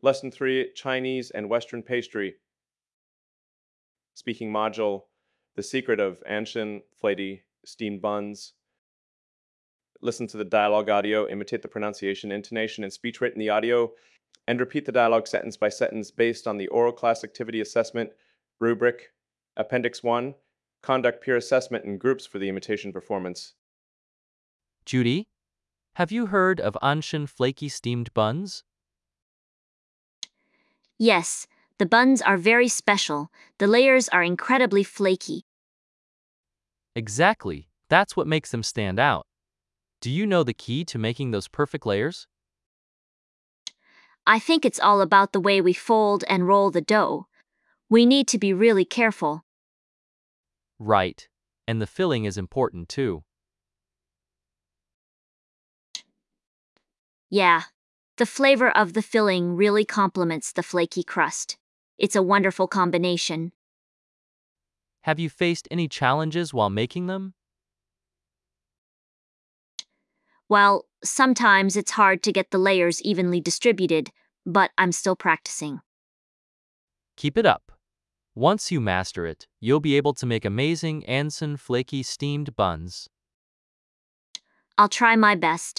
Lesson 3, Chinese and Western Pastry. Speaking module, The Secret of Anshan Flaty Steamed Buns. Listen to the dialogue audio, imitate the pronunciation, intonation, and speech rate in the audio, and repeat the dialogue sentence by sentence based on the oral class activity assessment rubric, Appendix 1. Conduct peer assessment in groups for the imitation performance. Judy, have you heard of Anshan flaky steamed buns? Yes, the buns are very special. The layers are incredibly flaky. Exactly. That's what makes them stand out. Do you know the key to making those perfect layers? I think it's all about the way we fold and roll the dough. We need to be really careful. Right. And the filling is important too. Yeah, the flavor of the filling really complements the flaky crust. It's a wonderful combination. Have you faced any challenges while making them? Well, sometimes it's hard to get the layers evenly distributed, but I'm still practicing. Keep it up. Once you master it, you'll be able to make amazing Anson flaky steamed buns. I'll try my best.